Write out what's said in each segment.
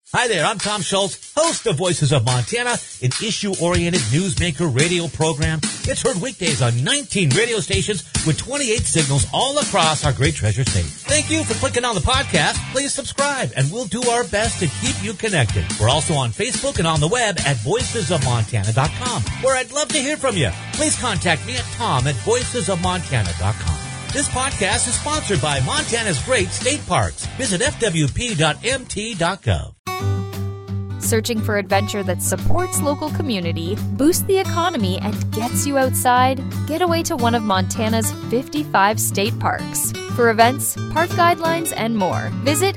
Hi there, I'm Tom Schultz, host of Voices of Montana, an issue-oriented newsmaker radio program. It's heard weekdays on 19 radio stations with 28 signals all across our great treasure state. Thank you for clicking on the podcast. Please subscribe, and we'll do our best to keep you connected. We're also on Facebook and on the web at voicesofmontana.com, where I'd love to hear from you. Please contact me at tom@voicesofmontana.com. This podcast is sponsored by Montana's great state parks. Visit fwp.mt.gov. Searching for adventure that supports local community, boosts the economy, and gets you outside? Get away to one of Montana's 55 state parks. For events, park guidelines, and more, visit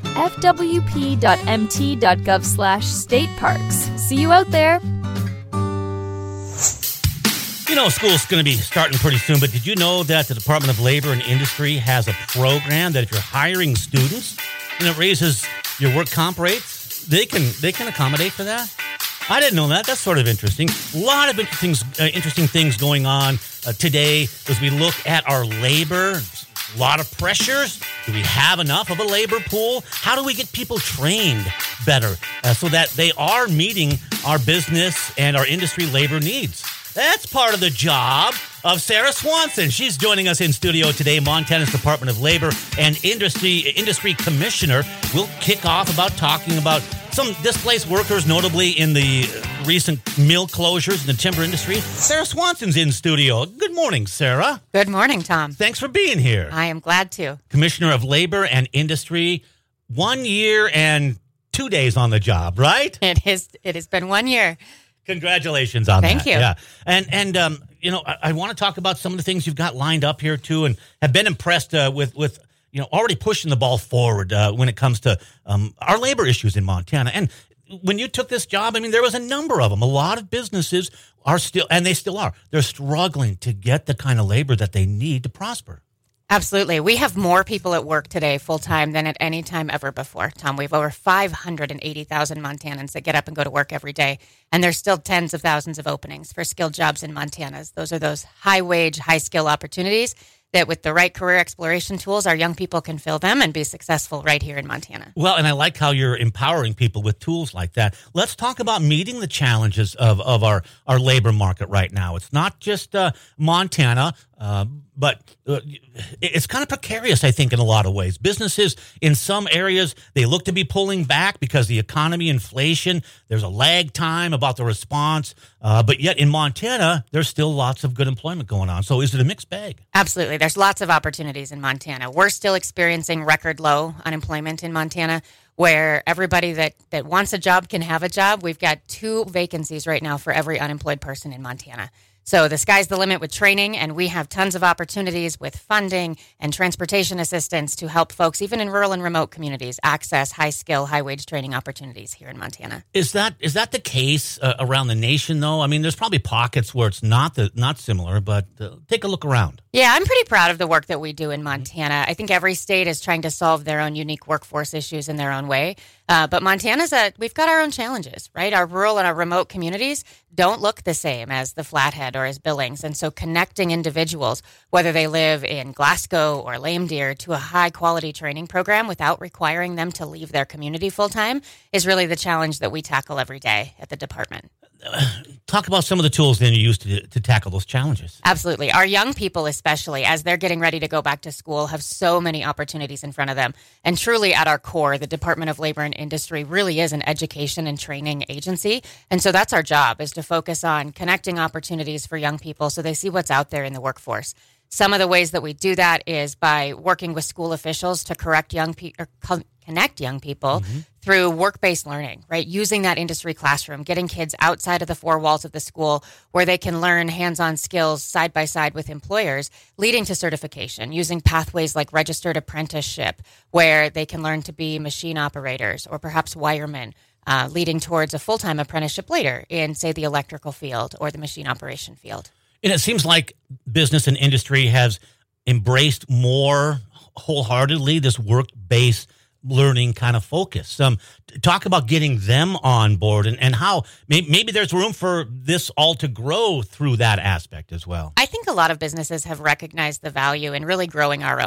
fwp.mt.gov/stateparks. See you out there. You know, school's going to be starting pretty soon, but did you know that the Department of Labor and Industry has a program that if you're hiring students and it raises your work comp rates, they can accommodate for that? I didn't know that. That's sort of interesting. A lot of interesting things going on today as we look at our labor. A lot of pressures. Do we have enough of a labor pool? How do we get people trained better so that they are meeting our business and our industry labor needs? That's part of the job of Sarah Swanson. She's joining us in studio today, Montana's Department of Labor and Industry Commissioner. We'll kick off about talking about some displaced workers, notably in the recent mill closures in the timber industry. Sarah Swanson's in studio. Good morning, Sarah. Good morning, Tom. Thanks for being here. I am glad to. Commissioner of Labor and Industry, 1 year and 2 days on the job, right? It has been 1 year. Congratulations on that. Thank you. Yeah. And you know, I want to talk about some of the things you've got lined up here too, and have been impressed with you know, already pushing the ball forward when it comes to our labor issues in Montana. And when you took this job, I mean, there was a number of them. A lot of businesses are still, and they still are, they're struggling to get the kind of labor that they need to prosper. Absolutely. We have more people at work today full-time than at any time ever before, Tom. We have over 580,000 Montanans that get up and go to work every day, and there's still tens of thousands of openings for skilled jobs in Montana. Those are those high-wage, high-skill opportunities that with the right career exploration tools, our young people can fill them and be successful right here in Montana. Well, and I like how you're empowering people with tools like that. Let's talk about meeting the challenges of our labor market right now. It's not just Montana, but it's kind of precarious, I think, in a lot of ways. Businesses in some areas, they look to be pulling back because the economy, inflation, there's a lag time about the response. But yet in Montana, there's still lots of good employment going on. So is it a mixed bag? Absolutely. There's lots of opportunities in Montana. We're still experiencing record low unemployment in Montana, where everybody that wants a job can have a job. We've got 2 vacancies right now for every unemployed person in Montana. So the sky's the limit with training, and we have tons of opportunities with funding and transportation assistance to help folks, even in rural and remote communities, access high-skill, high-wage training opportunities here in Montana. Is that the case around the nation, though? I mean, there's probably pockets where it's not similar, but take a look around. Yeah, I'm pretty proud of the work that we do in Montana. I think every state is trying to solve their own unique workforce issues in their own way. But we've got our own challenges, right? Our rural and our remote communities don't look the same as the Flathead or as Billings. And so connecting individuals, whether they live in Glasgow or Lame Deer, to a high-quality training program without requiring them to leave their community full-time is really the challenge that we tackle every day at the department. Talk about some of the tools then you use to tackle those challenges. Absolutely. Our young people, especially as they're getting ready to go back to school, have so many opportunities in front of them. And truly at our core, the Department of Labor and Industry really is an education and training agency. And so that's our job, is to focus on connecting opportunities for young people so they see what's out there in the workforce. Some of the ways that we do that is by working with school officials to connect young people through work-based learning, right? Using that industry classroom, getting kids outside of the 4 walls of the school where they can learn hands-on skills side by side with employers, leading to certification, using pathways like registered apprenticeship, where they can learn to be machine operators or perhaps wiremen, leading towards a full-time apprenticeship later in, say, the electrical field or the machine operation field. And it seems like business and industry has embraced more wholeheartedly this work-based learning kind of focus. Talk about getting them on board and how maybe there's room for this all to grow through that aspect as well. I think a lot of businesses have recognized the value in really growing our own,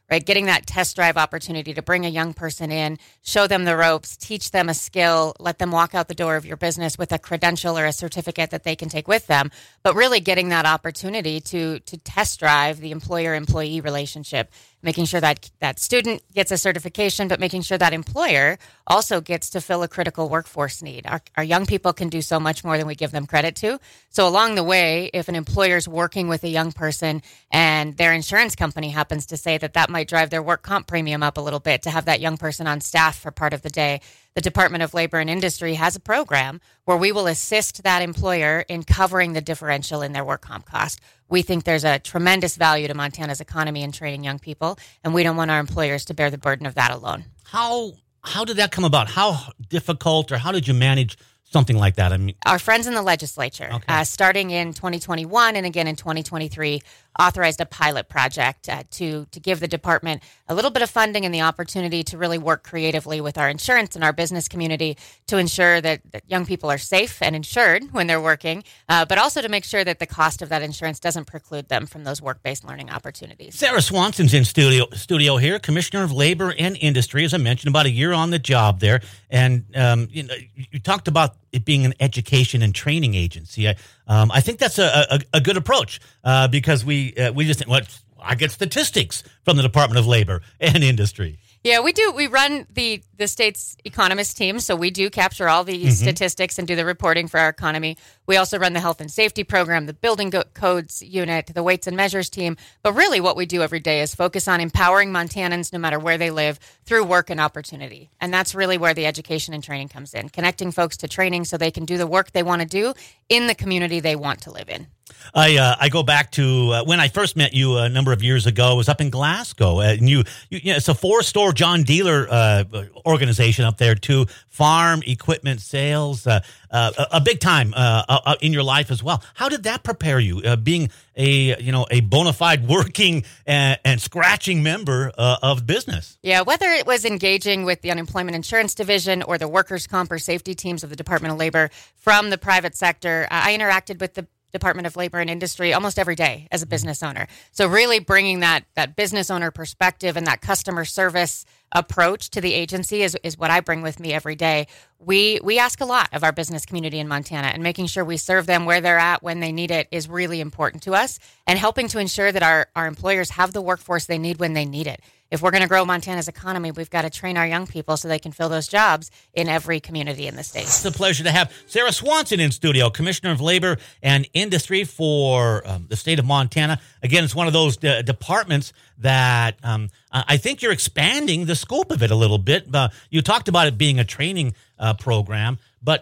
right? Getting that test drive opportunity to bring a young person in, show them the ropes, teach them a skill, let them walk out the door of your business with a credential or a certificate that they can take with them, but really getting that opportunity to test drive the employer-employee relationship, making sure that that student gets a certification, but making sure that employer also gets to fill a critical workforce need. Our young people can do so much more than we give them credit to. So along the way, if an employer is working with a young person and their insurance company happens to say that might drive their work comp premium up a little bit to have that young person on staff for part of the day, the Department of Labor and Industry has a program where we will assist that employer in covering the differential in their work comp cost. We think there's a tremendous value to Montana's economy in training young people, and we don't want our employers to bear the burden of that alone. How did that come about? How difficult, or how did you manage something like that? I mean, our friends in the legislature, starting in 2021 and again in 2023, authorized a pilot project to give the department a little bit of funding and the opportunity to really work creatively with our insurance and our business community to ensure that young people are safe and insured when they're working, but also to make sure that the cost of that insurance doesn't preclude them from those work-based learning opportunities. Sarah Swanson's in studio here, Commissioner of Labor and Industry, as I mentioned, about a year on the job there. And you talked about it being an education and training agency. I think that's a good approach because we just think, I get statistics from the Department of Labor and Industry. Yeah, we do. We run the state's economist team, so we do capture all the statistics and do the reporting for our economy. We also run the health and safety program, the building codes unit, the weights and measures team. But really what we do every day is focus on empowering Montanans, no matter where they live, through work and opportunity. And that's really where the education and training comes in, connecting folks to training so they can do the work they want to do in the community they want to live in. I go back to when I first met you a number of years ago. I was up in Glasgow, and you it's a 4-store John Dealer organization up there too. Farm equipment sales, a big time in your life as well. How did that prepare you, being a bona fide working and scratching member of business? Yeah, whether it was engaging with the unemployment insurance division or the workers' comp or safety teams of the Department of Labor from the private sector, I interacted with the Department of Labor and Industry almost every day as a business owner. So really bringing that business owner perspective and that customer service approach to the agency is what I bring with me every day. We ask a lot of our business community in Montana, and making sure we serve them where they're at when they need it is really important to us, and helping to ensure that our employers have the workforce they need when they need it. If we're going to grow Montana's economy, we've got to train our young people so they can fill those jobs in every community in the state. It's a pleasure to have Sarah Swanson in studio, Commissioner of Labor and Industry for the state of Montana. Again, it's one of those departments that I think you're expanding the scope of it a little bit. You talked about it being a training program, but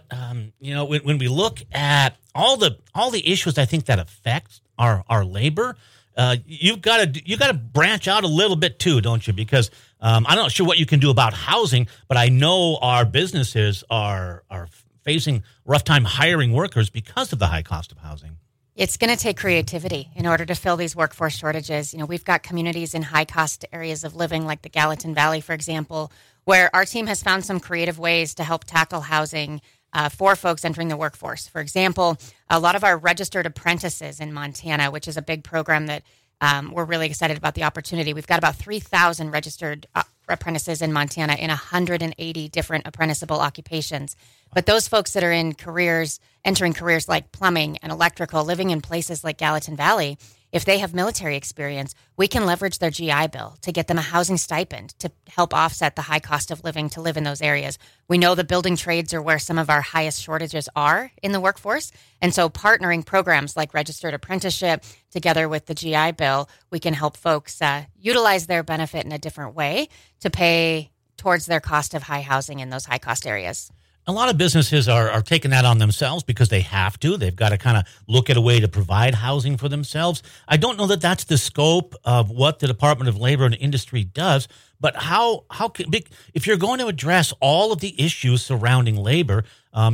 when we look at all the issues I think that affect our labor, you've got to branch out a little bit too, don't you? Because I'm not sure what you can do about housing, but I know our businesses are facing rough time hiring workers because of the high cost of housing. It's going to take creativity in order to fill these workforce shortages. We've got communities in high-cost areas of living, like the Gallatin Valley, for example, where our team has found some creative ways to help tackle housing for folks entering the workforce. For example, a lot of our registered apprentices in Montana, which is a big program that we're really excited about the opportunity. We've got about 3,000 registered apprentices in Montana in 180 different apprenticeable occupations. But those folks that are entering careers like plumbing and electrical, living in places like Gallatin Valley, if they have military experience, we can leverage their GI Bill to get them a housing stipend to help offset the high cost of living to live in those areas. We know the building trades are where some of our highest shortages are in the workforce. And so partnering programs like registered apprenticeship together with the GI Bill, we can help folks utilize their benefit in a different way to pay towards their cost of high housing in those high cost areas. A lot of businesses are taking that on themselves because they have to. They've got to kind of look at a way to provide housing for themselves. I don't know that that's the scope of what the Department of Labor and Industry does, but how can, if you're going to address all of the issues surrounding labor, how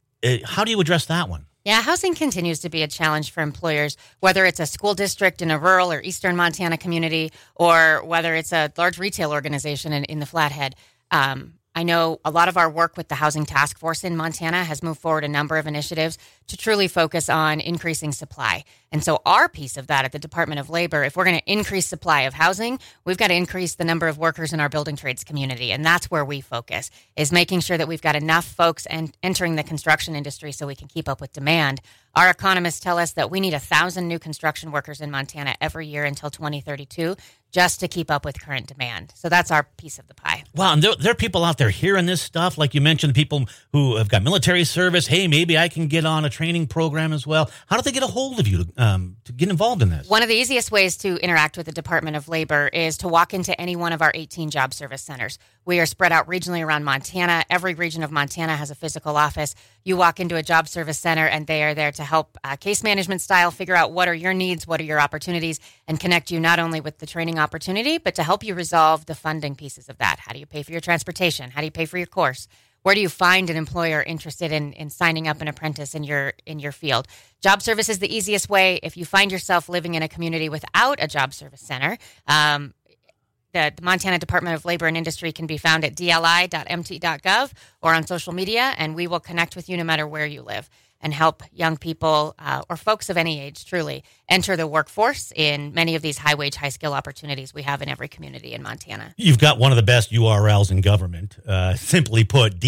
do you address that one? Yeah, housing continues to be a challenge for employers, whether it's a school district in a rural or eastern Montana community, or whether it's a large retail organization in the Flathead. I know a lot of our work with the Housing Task Force in Montana has moved forward a number of initiatives to truly focus on increasing supply. And so our piece of that at the Department of Labor, if we're going to increase supply of housing, we've got to increase the number of workers in our building trades community. And that's where we focus, is making sure that we've got enough folks entering the construction industry so we can keep up with demand. Our economists tell us that we need 1,000 new construction workers in Montana every year until 2032 just to keep up with current demand. So that's our piece of the pie. Wow, and there are people out there hearing this stuff, like you mentioned, people who have got military service. Hey, maybe I can get on a training program as well. How do they get a hold of you to get involved in this? One of the easiest ways to interact with the Department of Labor is to walk into any one of our 18 job service centers. We are spread out regionally around Montana. Every region of Montana has a physical office. You walk into a job service center, and they are there to help case management style figure out what are your needs, what are your opportunities, and connect you not only with the training opportunity, but to help you resolve the funding pieces of that. How do you pay for your transportation? How do you pay for your course? Where do you find an employer interested in signing up an apprentice in your field? Job service is the easiest way. If you find yourself living in a community without a job service center, the Montana Department of Labor and Industry can be found at dli.mt.gov or on social media, and we will connect with you no matter where you live and help young people or folks of any age truly enter the workforce in many of these high-wage, high-skill opportunities we have in every community in Montana. You've got one of the best URLs in government. Simply put,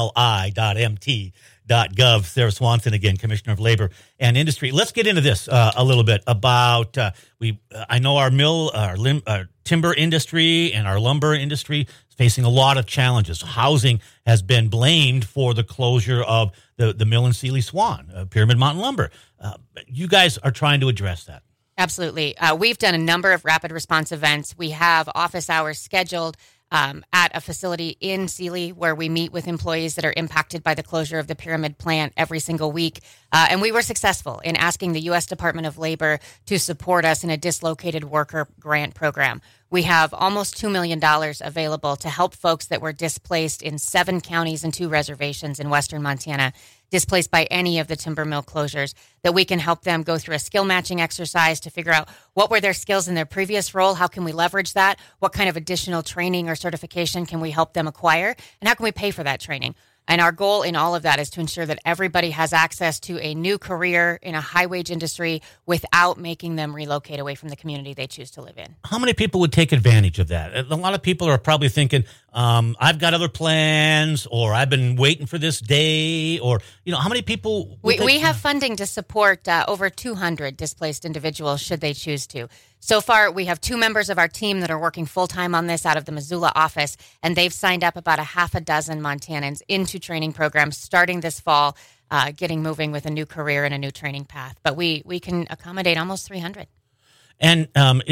dli.mt.gov. Sarah Swanson, again, Commissioner of Labor and Industry. Let's get into this a little bit about I know our timber industry and our lumber industry is facing a lot of challenges. Housing has been blamed for the closure of the mill in Sealy Swan, Pyramid Mountain Lumber. You guys are trying to address that. Absolutely. We've done a number of rapid response events. We have office hours scheduled at a facility in Sealy where we meet with employees that are impacted by the closure of the Pyramid plant every single week. And we were successful in asking the U.S. Department of Labor to support us in a dislocated worker grant program. We have almost $2 million available to help folks that were displaced in 7 counties and 2 reservations in western Montana, displaced by any of the timber mill closures, that we can help them go through a skill matching exercise to figure out what were their skills in their previous role, how can we leverage that, what kind of additional training or certification can we help them acquire, and how can we pay for that training. And our goal in all of that is to ensure that everybody has access to a new career in a high-wage industry without making them relocate away from the community they choose to live in. How many people would take advantage of that? A lot of people are probably thinking, I've got other plans, or I've been waiting for this day, or, how many people? We have funding to support over 200 displaced individuals should they choose to. So far, we have 2 members of our team that are working full-time on this out of the Missoula office, and they've signed up about 6 Montanans into training programs starting this fall, getting moving with a new career and a new training path. But we can accommodate almost 300. And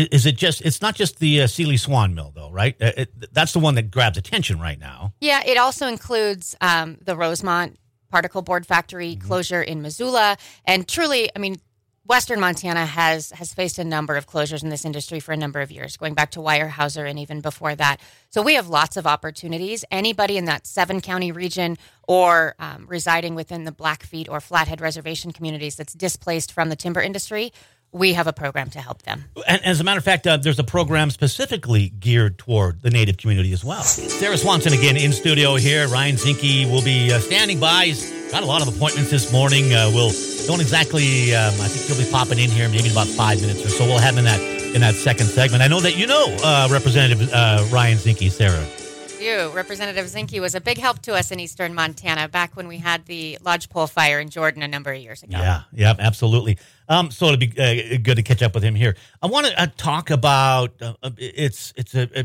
it's not just the Sealy Swan Mill, though, right? That's the one that grabs attention right now. Yeah, it also includes the Rosemont particle board factory closure in Missoula. And truly, Western Montana has faced a number of closures in this industry for a number of years, going back to Weyerhaeuser and even before that. So we have lots of opportunities. Anybody in that 7-county region or residing within the Blackfeet or Flathead reservation communities that's displaced from the timber industry, we have a program to help them. And as a matter of fact, there's a program specifically geared toward the Native community as well. Sarah Swanson again in studio here. Ryan Zinke will be standing by. He's got a lot of appointments this morning. Don't exactly. I think he'll be popping in here maybe in about 5 minutes or so. We'll have him in that second segment. I know that Representative Ryan Zinke, Sarah. Representative Zinke was a big help to us in eastern Montana back when we had the lodgepole fire in Jordan a number of years ago. Yeah, absolutely. So it'll be good to catch up with him here. I want to talk about it's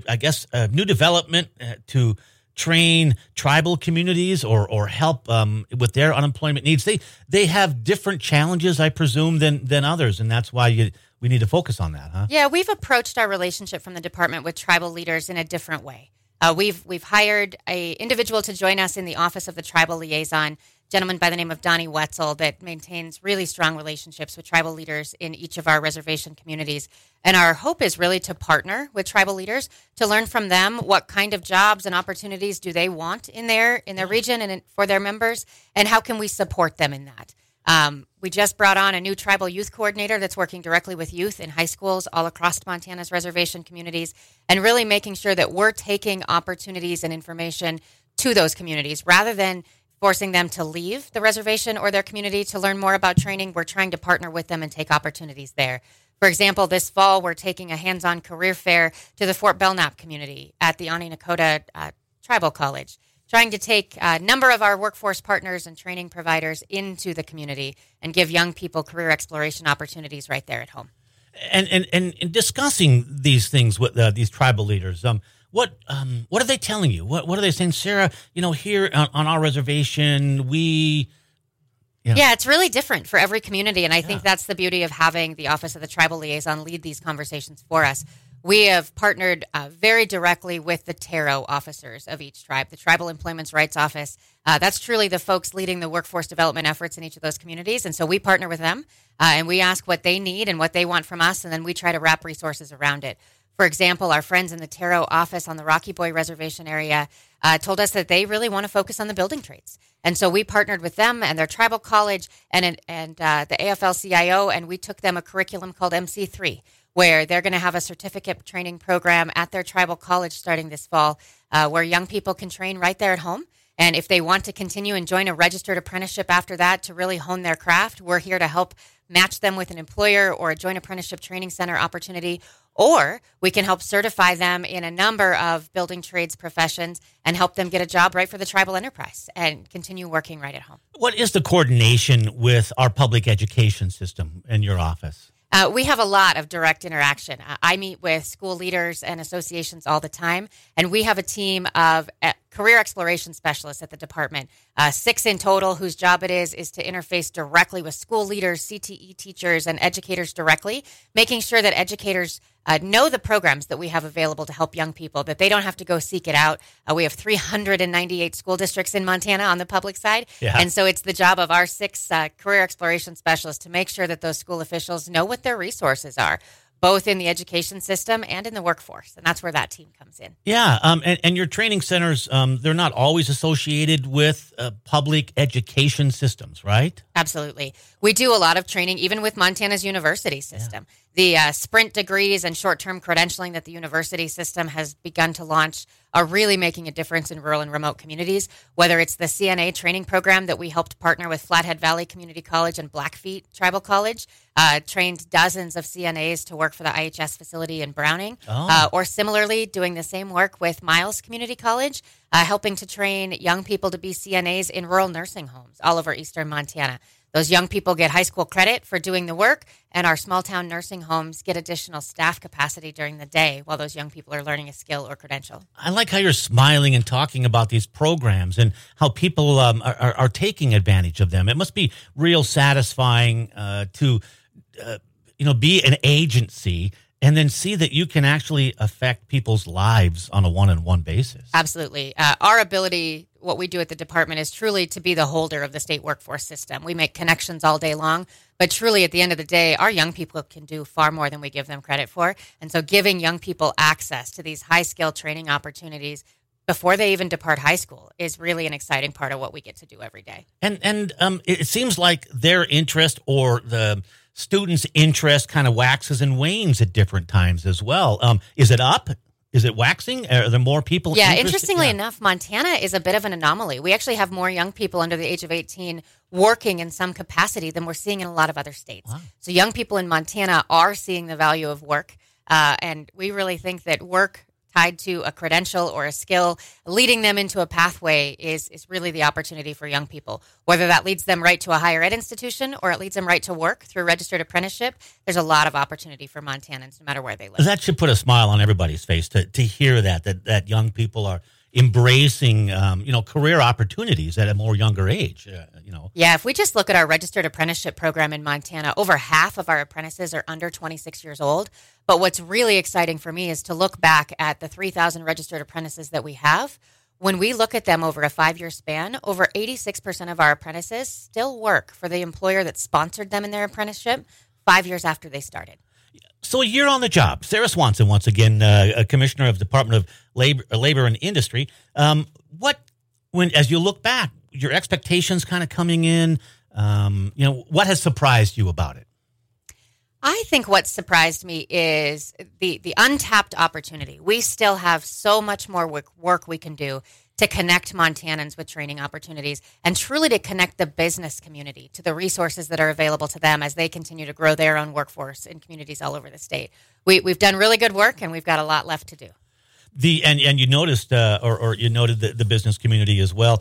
a new development to train tribal communities or help with their unemployment needs. They have different challenges, I presume, than others, and that's why we need to focus on that, huh? Yeah, we've approached our relationship from the department with tribal leaders in a different way. We've hired an individual to join us in the Office of the Tribal Liaison, a gentleman by the name of Donnie Wetzel, that maintains really strong relationships with tribal leaders in each of our reservation communities. And our hope is really to partner with tribal leaders to learn from them what kind of jobs and opportunities do they want in their region and for their members, and how can we support them in that. We just brought on a new tribal youth coordinator that's working directly with youth in high schools all across Montana's reservation communities, and really making sure that we're taking opportunities and information to those communities rather than forcing them to leave the reservation or their community to learn more about training. We're trying to partner with them and take opportunities there. For example, this fall, we're taking a hands-on career fair to the Fort Belknap community at the Ani Nakota Tribal College, trying to take a number of our workforce partners and training providers into the community and give young people career exploration opportunities right there at home. And discussing these things with these tribal leaders, what are they telling you? What are they saying, Sarah? Here on our reservation, Yeah, it's really different for every community, and I think that's the beauty of having the Office of the Tribal Liaison lead these conversations for us. We have partnered very directly with the TARO officers of each tribe, the Tribal Employment Rights Office. That's truly the folks leading the workforce development efforts in each of those communities. And so we partner with them and we ask what they need and what they want from us. And then we try to wrap resources around it. For example, our friends in the TARO office on the Rocky Boy Reservation area told us that they really want to focus on the building trades. And so we partnered with them and their tribal college and the AFL-CIO, and we took them a curriculum called MC3, where they're going to have a certificate training program at their tribal college starting this fall, where young people can train right there at home. And if they want to continue and join a registered apprenticeship after that to really hone their craft, we're here to help match them with an employer or a joint apprenticeship training center opportunity. Or we can help certify them in a number of building trades professions and help them get a job right for the tribal enterprise and continue working right at home. What is the coordination with our public education system in your office? We have a lot of direct interaction. I meet with school leaders and associations all the time, and we have a team of career exploration specialists at the department, 6 in total, whose job it is to interface directly with school leaders, CTE teachers, and educators directly, making sure that educators know the programs that we have available to help young people, that they don't have to go seek it out. We have 398 school districts in Montana on the public side. Yeah. And so it's the job of our 6 career exploration specialists to make sure that those school officials know what their resources are, both in the education system and in the workforce. And that's where that team comes in. Yeah. And your training centers, they're not always associated with public education systems, right? Absolutely. We do a lot of training, even with Montana's university system. Yeah. The sprint degrees and short-term credentialing that the university system has begun to launch are really making a difference in rural and remote communities, whether it's the CNA training program that we helped partner with Flathead Valley Community College and Blackfeet Tribal College, trained dozens of CNAs to work for the IHS facility in Browning, or similarly doing the same work with Miles Community College, helping to train young people to be CNAs in rural nursing homes all over eastern Montana. Those young people get high school credit for doing the work, and our small-town nursing homes get additional staff capacity during the day while those young people are learning a skill or credential. I like how you're smiling and talking about these programs and how people are taking advantage of them. It must be real satisfying to be an agency and then see that you can actually affect people's lives on a one-on-one basis. Absolutely. Our ability, what we do at the department, is truly to be the holder of the state workforce system. We make connections all day long, but truly at the end of the day, our young people can do far more than we give them credit for. And so giving young people access to these high-skill training opportunities before they even depart high school is really an exciting part of what we get to do every day. And it seems like their interest or the students' interest kind of waxes and wanes at different times as well. Is it up? Is it waxing? Are there more people interested? Interestingly enough, Montana is a bit of an anomaly. We actually have more young people under the age of 18 working in some capacity than we're seeing in a lot of other states. Wow. So young people in Montana are seeing the value of work, and we really think that work tied to a credential or a skill, leading them into a pathway is really the opportunity for young people. Whether that leads them right to a higher ed institution or it leads them right to work through registered apprenticeship, there's a lot of opportunity for Montanans no matter where they live. That should put a smile on everybody's face to hear that young people are embracing career opportunities at a more younger age. Yeah, if we just look at our registered apprenticeship program in Montana, over half of our apprentices are under 26 years old. But what's really exciting for me is to look back at the 3,000 registered apprentices that we have. When we look at them over a 5-year span, over 86% of our apprentices still work for the employer that sponsored them in their apprenticeship 5 years after they started. So a year on the job. Sarah Swanson, once again, Commissioner of the Department of Labor and Industry. As you look back, your expectations kind of coming in, what has surprised you about it? I think what surprised me is the untapped opportunity. We still have so much more work we can do to connect Montanans with training opportunities and truly to connect the business community to the resources that are available to them as they continue to grow their own workforce in communities all over the state. We've done really good work, and we've got a lot left to do. And you noticed, or you noted the business community as well.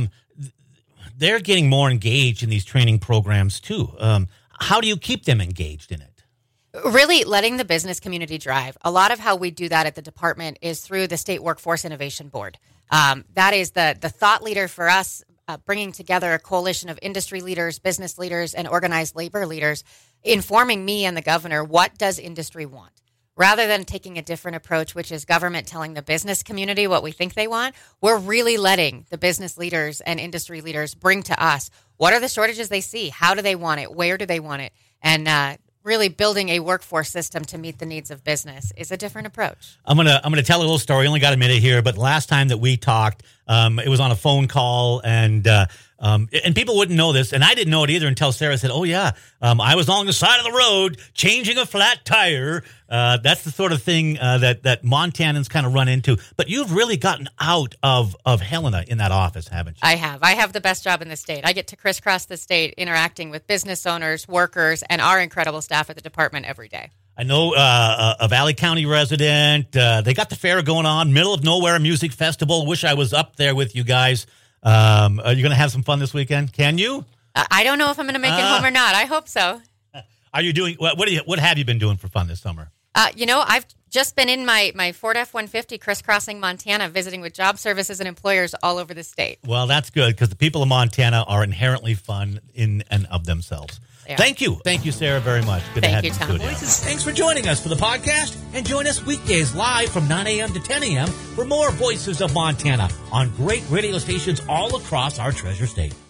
They're getting more engaged in these training programs too. How do you keep them engaged in it? Really letting the business community drive. A lot of how we do that at the department is through the State Workforce Innovation Board. That is the thought leader for us, bringing together a coalition of industry leaders, business leaders, and organized labor leaders, informing me and the governor, what does industry want? Rather than taking a different approach, which is government telling the business community what we think they want, we're really letting the business leaders and industry leaders bring to us, what are the shortages they see? How do they want it? Where do they want it? And really building a workforce system to meet the needs of business is a different approach. I'm gonna tell a little story. Only got a minute here, but last time that we talked, it was on a phone call, and people wouldn't know this, and I didn't know it either until Sarah said, "Oh yeah, I was along the side of the road changing a flat tire." That's the sort of thing that Montanans kind of run into. But you've really gotten out of Helena in that office, haven't you? I have the best job in the state. I get to crisscross the state interacting with business owners, workers, and our incredible staff at the department every day. I know a Valley County resident. They got the fair going on, middle of nowhere music festival. Wish I was up there with you guys. Are you going to have some fun this weekend? Can you? I don't know if I'm going to make it home or not. I hope so. Are you doing what have you been doing for fun this summer? I've just been in my Ford F-150 crisscrossing Montana, visiting with job services and employers all over the state. Well, that's good, because the people of Montana are inherently fun in and of themselves. Yeah. Thank you, Sarah, very much. Good to have you, Tom. Thanks for joining us for the podcast, and join us weekdays live from 9 a.m. to 10 a.m. for more Voices of Montana on great radio stations all across our treasure state.